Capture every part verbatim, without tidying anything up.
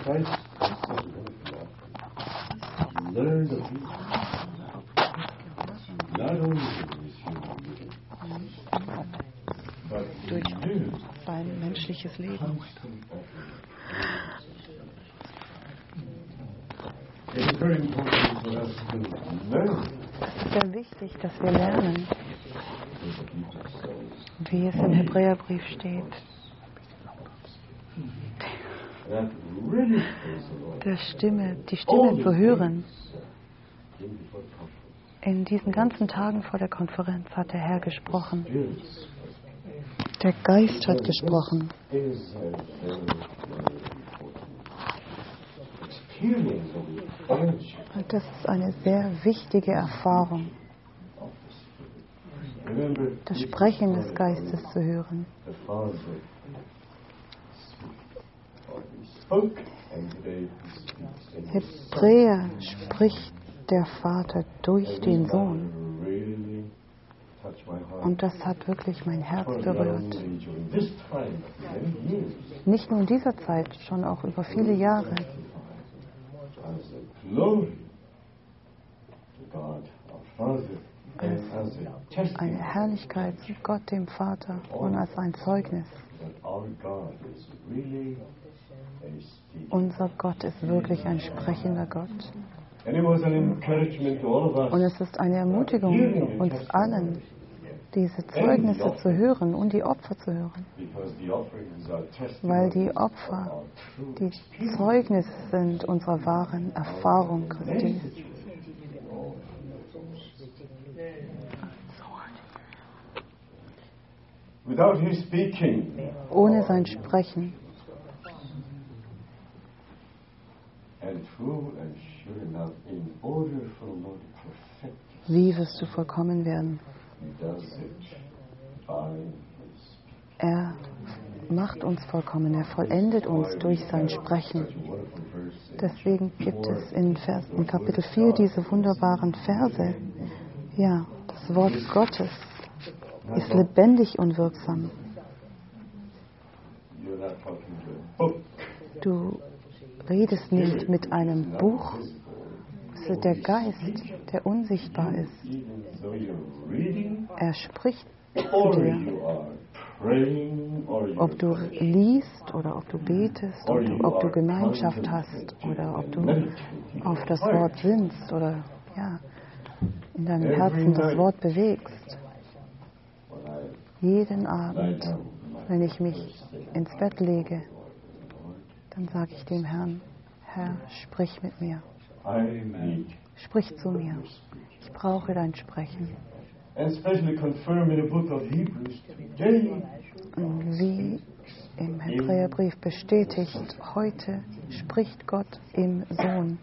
Durch sein menschliches Leben. Es ist sehr wichtig, dass wir lernen, wie es im Hebräerbrief steht. Der Stimme, die Stimme zu hören. In diesen ganzen Tagen vor der Konferenz hat der Herr gesprochen. Der Geist hat gesprochen. Und das ist eine sehr wichtige Erfahrung, das Sprechen des Geistes zu hören. Hebräer spricht der Vater durch den Sohn. Und das hat wirklich mein Herz berührt. Nicht nur in dieser Zeit, schon auch über viele Jahre. Als eine Herrlichkeit zu Gott, dem Vater, und als ein Zeugnis. Unser Gott ist wirklich ein sprechender Gott. Und es ist eine Ermutigung, uns allen diese Zeugnisse zu hören und die Opfer zu hören. Weil die Opfer die Zeugnisse sind unserer wahren Erfahrung Christi. Ohne sein Sprechen. Wie wirst du vollkommen werden? Er macht uns vollkommen, er vollendet uns durch sein Sprechen. Deswegen gibt es in, Vers, in Kapitel vier diese wunderbaren Verse. Ja, das Wort Gottes ist lebendig und wirksam. Du redest nicht mit einem Buch. Es ist der Geist, der unsichtbar ist. Er spricht zu dir. Ob du liest oder ob du betest, ob du, ob du Gemeinschaft hast oder ob du auf das Wort sinnst oder ja, in deinem Herzen das Wort bewegst. Jeden Abend, wenn ich mich ins Bett lege, dann sage ich dem Herrn, Herr, sprich mit mir. Sprich zu mir. Ich brauche dein Sprechen. Und wie im Hebräerbrief bestätigt, heute spricht Gott im Sohn.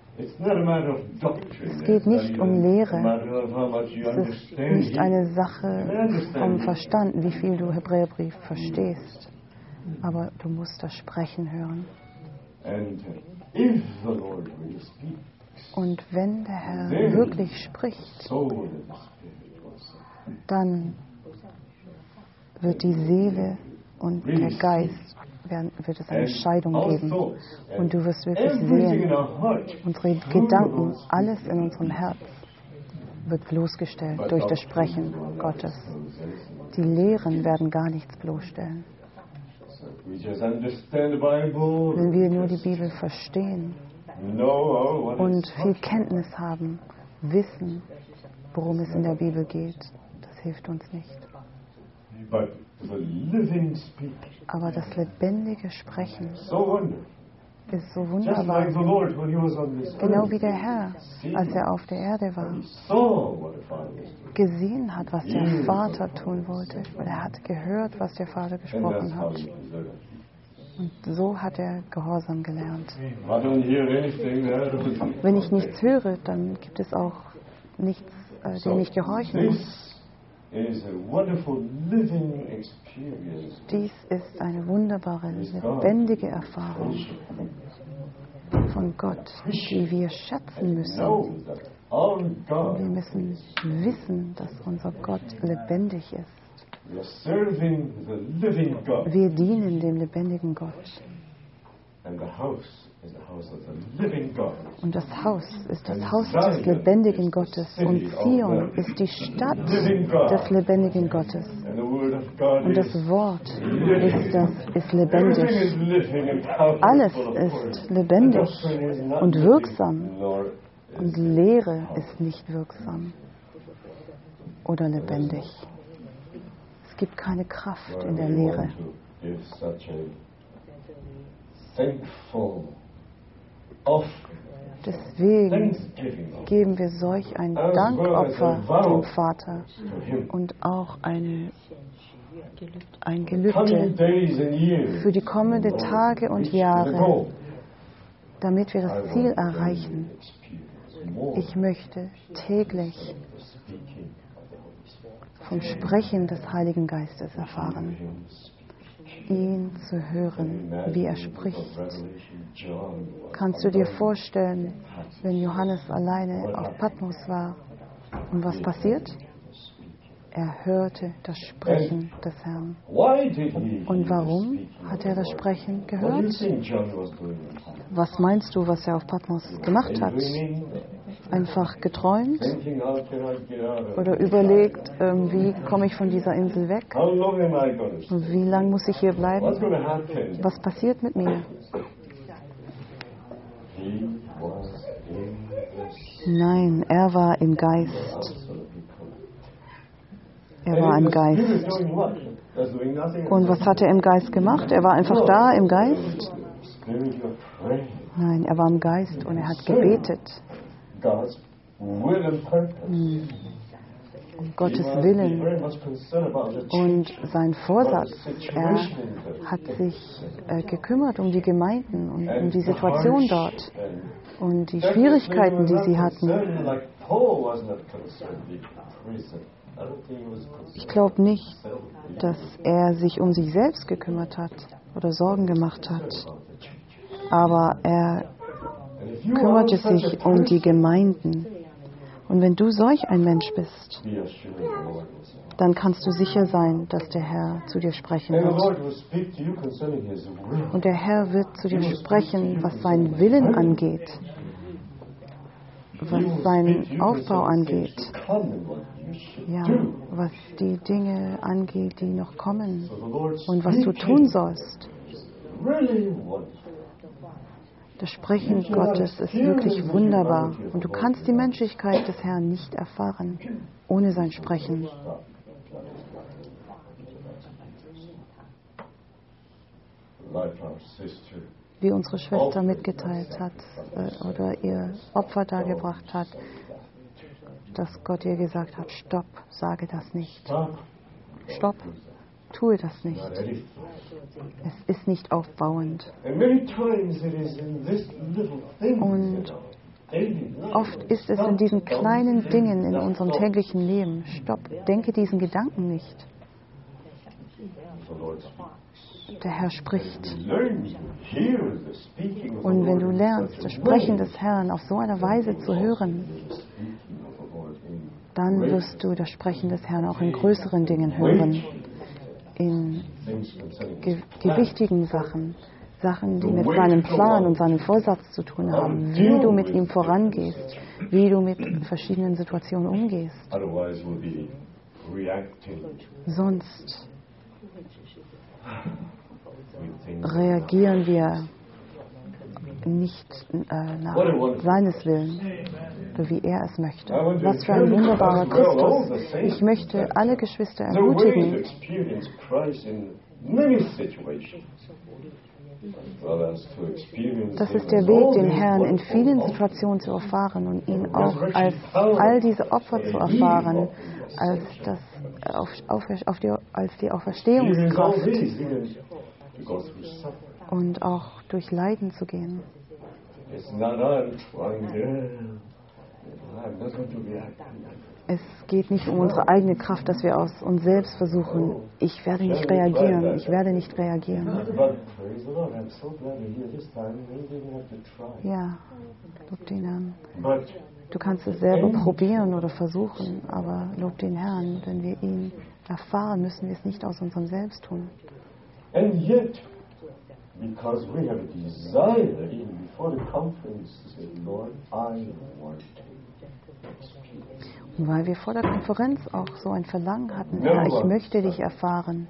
Es geht nicht um Lehre. Es ist nicht eine Sache vom Verstand, wie viel du Hebräerbrief verstehst. Aber du musst das Sprechen hören. Und wenn der Herr wirklich spricht, dann wird die Seele und der Geist, werden, wird es eine Scheidung geben. Und du wirst wirklich sehen, unsere Gedanken, alles in unserem Herz wird bloßgestellt durch das Sprechen Gottes. Die Lehren werden gar nichts bloßstellen. Wenn wir nur die Bibel verstehen und viel Kenntnis haben, wissen, worum es in der Bibel geht, das hilft uns nicht. Aber das lebendige Sprechen ist so wunderbar. Genau wie der Herr, als er auf der Erde war, gesehen hat, was der Vater tun wollte. Weil er hat gehört, was der Vater gesprochen hat. Und so hat er Gehorsam gelernt. Wenn ich nichts höre, dann gibt es auch nichts, äh, dem ich gehorchen muss. Dies ist eine wunderbare, lebendige Erfahrung von Gott, die wir schätzen müssen. Wir müssen wissen, dass unser Gott lebendig ist. Wir dienen dem lebendigen Gott. Und das Haus ist das Haus des lebendigen Gottes. Und Zion ist die Stadt des lebendigen Gottes. Und das Wort ist, das, ist lebendig. Alles ist lebendig und wirksam. Und Lehre ist nicht wirksam oder lebendig. Es gibt keine Kraft in der Lehre. Deswegen geben wir solch ein Dankopfer dem Vater und auch ein, ein Gelübde für die kommenden Tage und Jahre, damit wir das Ziel erreichen. Ich möchte täglich vom Sprechen des Heiligen Geistes erfahren, ihn zu hören, wie er spricht. Kannst du dir vorstellen, wenn Johannes alleine auf Patmos war und was passiert? Er hörte das Sprechen des Herrn. Und warum hat er das Sprechen gehört? Was meinst du, was er auf Patmos gemacht hat? Einfach geträumt? Oder überlegt, ähm, wie komme ich von dieser Insel weg? Und wie lange muss ich hier bleiben? Was passiert mit mir? Nein, er war im Geist. Er war im Geist. Und was hat er im Geist gemacht? Er war einfach da im Geist? Nein, er war im Geist und er hat gebetet. Hm. Um Gottes Willen und sein Vorsatz. Er hat sich äh, gekümmert um die Gemeinden und um die Situation dort und die Schwierigkeiten, die sie hatten. Ich glaube nicht, dass er sich um sich selbst gekümmert hat oder Sorgen gemacht hat, aber er kümmerte sich um die Gemeinden. Und wenn du solch ein Mensch bist, dann kannst du sicher sein, dass der Herr zu dir sprechen wird. Und der Herr wird zu dir sprechen, was seinen Willen angeht, was seinen Aufbau angeht, ja, was die Dinge angeht, die noch kommen und was du tun sollst. Das Sprechen Gottes ist wirklich wunderbar und du kannst die Menschlichkeit des Herrn nicht erfahren ohne sein Sprechen. Wie unsere Schwester mitgeteilt hat äh, oder ihr Opfer dargebracht hat, dass Gott ihr gesagt hat, stopp, sage das nicht. Stopp, tue das nicht. Es ist nicht aufbauend. Und oft ist es in diesen kleinen Dingen in unserem täglichen Leben. Stopp, denke diesen Gedanken nicht. Der Herr spricht. Und wenn du lernst, das Sprechen des Herrn auf so eine Weise zu hören, dann wirst du das Sprechen des Herrn auch in größeren Dingen hören. In ge- gewichtigen Sachen, Sachen, die mit seinem Plan und seinem Vorsatz zu tun haben, wie du mit ihm vorangehst, wie du mit verschiedenen Situationen umgehst. Sonst reagieren wir nicht äh, nach seines Willens, oder wie er es möchte. Was für ein wunderbarer Christus. Ich möchte alle Geschwister ermutigen, das ist der Weg, den Herrn in vielen Situationen zu erfahren und ihn auch als all diese Opfer zu erfahren, als, das, auf, auf, auf die, als die Auferstehungskraft und auch durch Leiden zu gehen. Es geht nicht um unsere eigene Kraft, dass wir aus uns selbst versuchen, ich werde nicht reagieren, ich werde nicht reagieren. Ja, lob den Herrn. Du kannst es selber probieren oder versuchen, aber lob den Herrn, wenn wir ihn erfahren, müssen wir es nicht aus unserem Selbst tun. Because we have a desire, even before the conference, to say, Lord, I want to experience. Und weil wir vor der Konferenz auch so ein Verlangen hatten, Herr, ich möchte dich erfahren.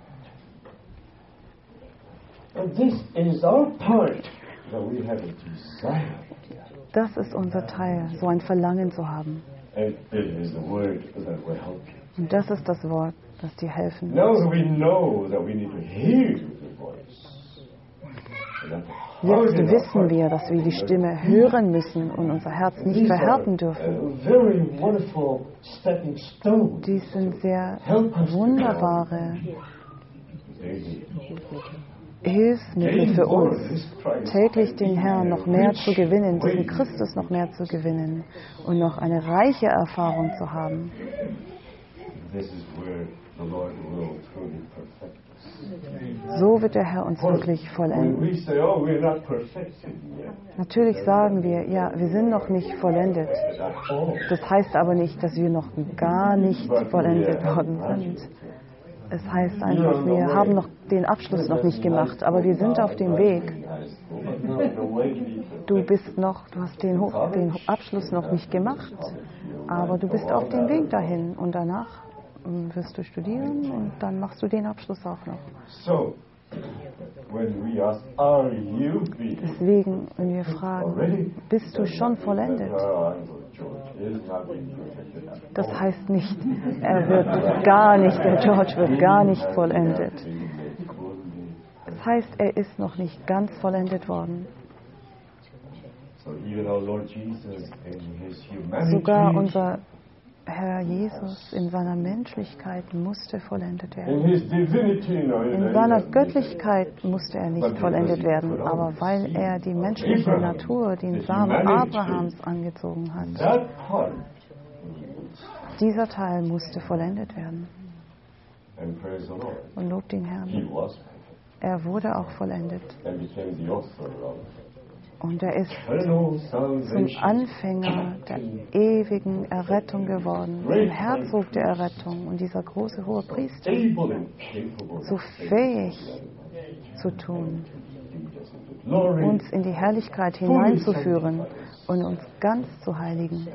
And this is our part, that we have a desire. Das ist unser Teil, so ein Verlangen zu haben. And it is the word that will help you. Und das ist das Wort, das dir helfen Now wird. that we know that we need to hear the voice. Jetzt wissen wir, dass wir die Stimme hören müssen und unser Herz nicht verhärten dürfen. Dies sind sehr wunderbare Hilfsmittel für uns, täglich den Herrn noch mehr zu gewinnen, diesen Christus noch mehr zu gewinnen und noch eine reiche Erfahrung zu haben. So wird der Herr uns wirklich vollenden. Natürlich sagen wir, ja, wir sind noch nicht vollendet. Das heißt aber nicht, dass wir noch gar nicht vollendet worden sind. Es heißt einfach, wir haben noch den Abschluss noch nicht gemacht, aber wir sind auf dem Weg. Du bist noch, du hast den, Hoch, den Abschluss noch nicht gemacht, aber du bist auf dem Weg dahin und danach wirst du studieren und dann machst du den Abschluss auch noch. Deswegen, wenn wir fragen, bist du schon vollendet? Das heißt nicht, er wird gar nicht, der George wird gar nicht vollendet. Das heißt, er ist noch nicht ganz vollendet worden. Sogar unser Herr Jesus in seiner Menschlichkeit musste vollendet werden. In seiner Göttlichkeit musste er nicht vollendet werden, aber weil er die menschliche Natur, den Samen Abrahams angezogen hat, dieser Teil musste vollendet werden. Und lobt den Herrn. Er wurde auch vollendet. Und er ist zum Anfänger der ewigen Errettung geworden, zum Herzog der Errettung und dieser große hohe Priester, so fähig zu tun, uns in die Herrlichkeit hineinzuführen und uns ganz zu heiligen,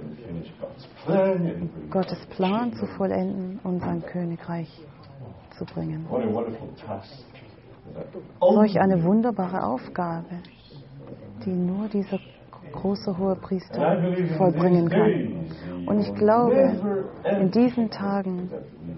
Gottes Plan zu vollenden und sein Königreich zu bringen. Solch eine wunderbare Aufgabe, die nur dieser große hohe Priester vollbringen kann. Und ich glaube, in diesen Tagen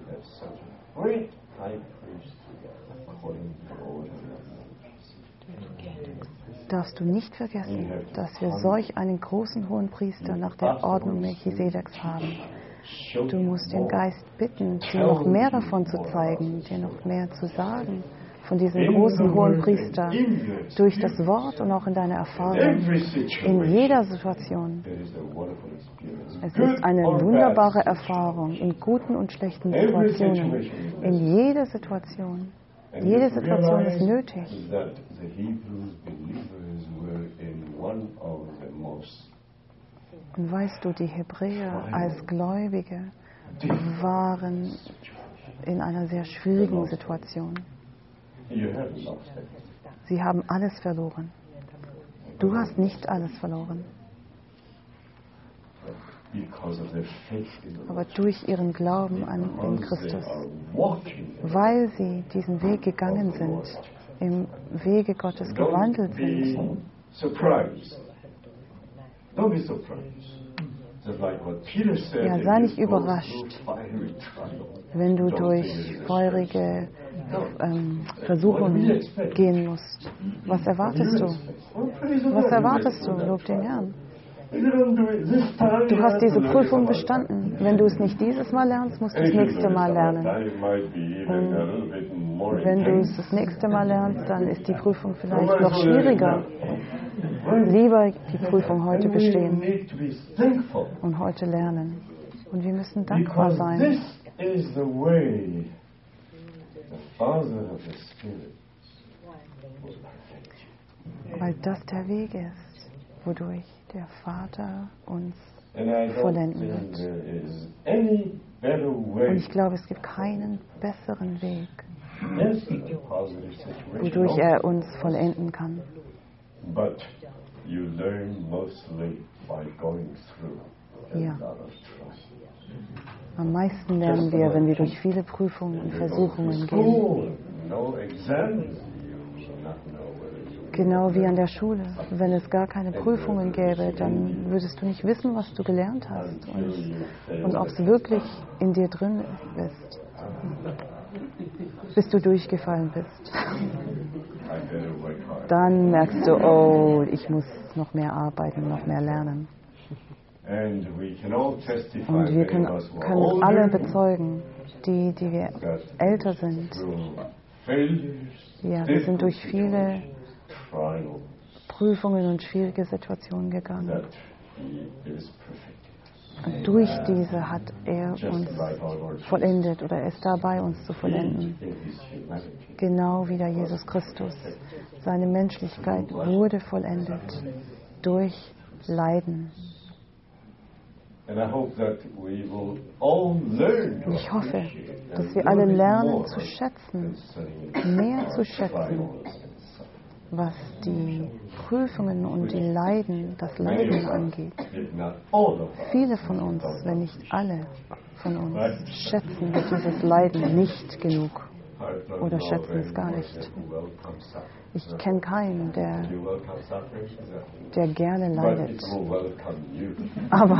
darfst du nicht vergessen, dass wir solch einen großen hohen Priester nach der Ordnung Melchisedeks haben. Du musst den Geist bitten, dir noch mehr davon zu zeigen, dir noch mehr zu sagen, von diesem großen hohen Priester, durch das Wort und auch in deiner Erfahrung, in jeder Situation. Es ist eine wunderbare Erfahrung, in guten und schlechten Situationen, in jeder Situation. Jede Situation ist nötig. Und weißt du, die Hebräer als Gläubige waren in einer sehr schwierigen Situation. Sie haben alles verloren. Du hast nicht alles verloren. Aber durch ihren Glauben an den Christus, weil sie diesen Weg gegangen sind, im Wege Gottes gewandelt sind. Ja, sei nicht überrascht, wenn du durch feurige ähm, Versuchungen gehen musst. Was erwartest du? Was erwartest du? Lob den Herrn. Du hast diese Prüfung bestanden. Wenn du es nicht dieses Mal lernst, musst du es das nächste Mal lernen. Und wenn du es das nächste Mal lernst, dann ist die Prüfung vielleicht noch schwieriger. Lieber die Prüfung heute bestehen und heute lernen. Und wir müssen dankbar sein. Weil das der Weg ist, wodurch der Vater uns vollenden wird. Und ich glaube, es gibt keinen besseren Weg, wodurch er uns vollenden kann. But you learn mostly by going through a Ja. lot of trust. Am meisten lernen wir, wenn wir durch viele Prüfungen und Versuchungen gehen. School, no exams, you will not know whether you Genau wie an der Schule. Wenn es gar keine Prüfungen gäbe, dann würdest du nicht wissen, was du gelernt hast und, und ob es wirklich in dir drin ist, bis du durchgefallen bist. Dann merkst du, oh, ich muss noch mehr arbeiten, noch mehr lernen. And we can all testify, Und wir können, many of us who are können older, alle bezeugen, die, die wir that älter sind. through failures, Ja, wir sind durch viele trials, Prüfungen und schwierige Situationen gegangen. that He is perfecting us. Und durch diese hat er Just uns like our Lord Jesus vollendet oder er ist dabei, uns zu vollenden. in His humanity. Genau wie der Jesus Christus. Seine Menschlichkeit wurde vollendet durch Leiden. And I hope that we will all learn to Ich hoffe, appreciate and dass wir alle learn lernen more zu schätzen, concerning mehr zu our schätzen, trials and suffering. was die Prüfungen und die Leiden, das Many Leiden of us, angeht. if not all of us, Viele von uns, wenn nicht alle von uns, schätzen wir dieses Leiden nicht genug I don't oder know schätzen es gar anyone nicht. who welcomes suffering. Ich kenne keinen, der, You welcome suffering? Is that- der gerne But leidet. it will welcome you Aber,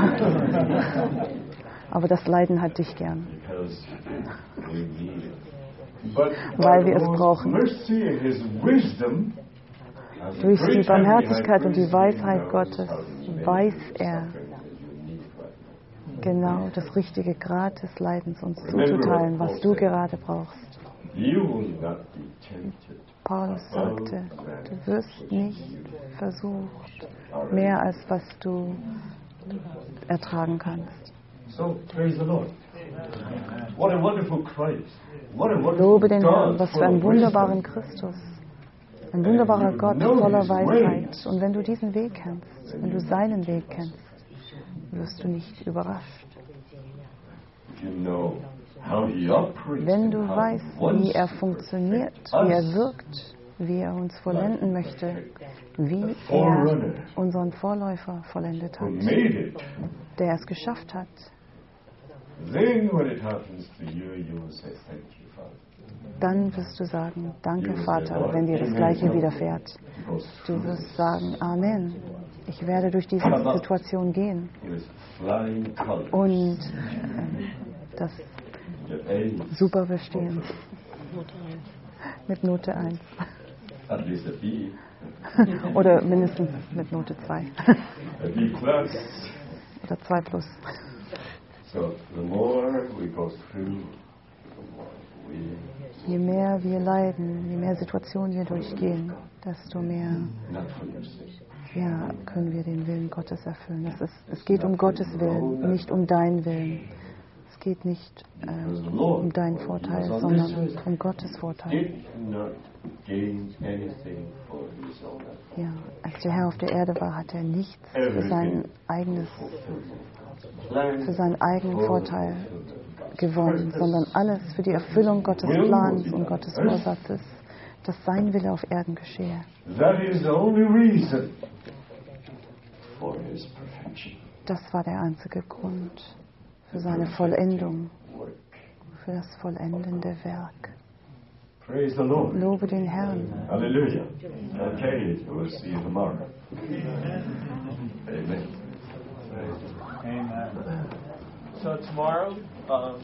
aber das Leiden hat dich gern. because we need it. But Weil wir by es the Lord's brauchen. mercy and His wisdom, as a Durch die great hand Barmherzigkeit und die behind grace, Weisheit He knows Gottes how to manage weiß the er suffering that you need right now. genau das richtige Grad des Leidens uns zuzuteilen, was du gerade brauchst. You will not be tempted. Paulus sagte, du wirst nicht versucht, mehr als was du ertragen kannst. So praise the Lord. What a wonderful Christ. What a wonderful Lobe den Herrn, God was full für einen of wunderbaren wisdom. Christus. Ein wunderbarer Gott voller Weisheit. Und wenn du diesen Weg kennst, wenn du seinen Weg kennst, wirst du nicht überrascht. You know how he operates Wenn and du how weißt, he wants wie er to funktioniert, perfect wie er us. wirkt, wie er uns vollenden möchte, wie er Forerunner unseren Vorläufer vollendet who hat, made it. der es geschafft hat, Then when it happens to you, you will say, thank you, Father. dann wirst du sagen, danke Vater, wenn dir das Gleiche widerfährt. Du wirst sagen, Amen. Ich werde durch diese Situation gehen With flying colors. und ähm, das Get A's, super bestehen. Mit Note eins. at least a B, Oder mindestens mit Note zwei. a B plus. Oder zwei plus. So the more we go through, the more we Je mehr wir leiden, je mehr Situationen wir durchgehen, desto mehr not for your sake. ja, können wir den Willen Gottes erfüllen. Das ist, es geht um Gottes Willen, nicht um deinen Willen. Es geht nicht ähm, um deinen Vorteil, sondern um Gottes Vorteil. Did not gain anything for his own advantage. Ja, als der Herr auf der Erde war, hat er nichts für, sein eigenes, für seinen eigenen Vorteil gewonnen, sondern alles für die Erfüllung Gottes Plans und Gottes Vorsatzes, dass sein Wille auf Erden geschehe. That is the only reason for his perfection. Das war der einzige Grund für seine Vollendung, Work. für das vollendende Werk. Praise the Lord. Lobe den Herrn. Hallelujah. Okay, we'll see you tomorrow. Amen. Amen. So tomorrow, um,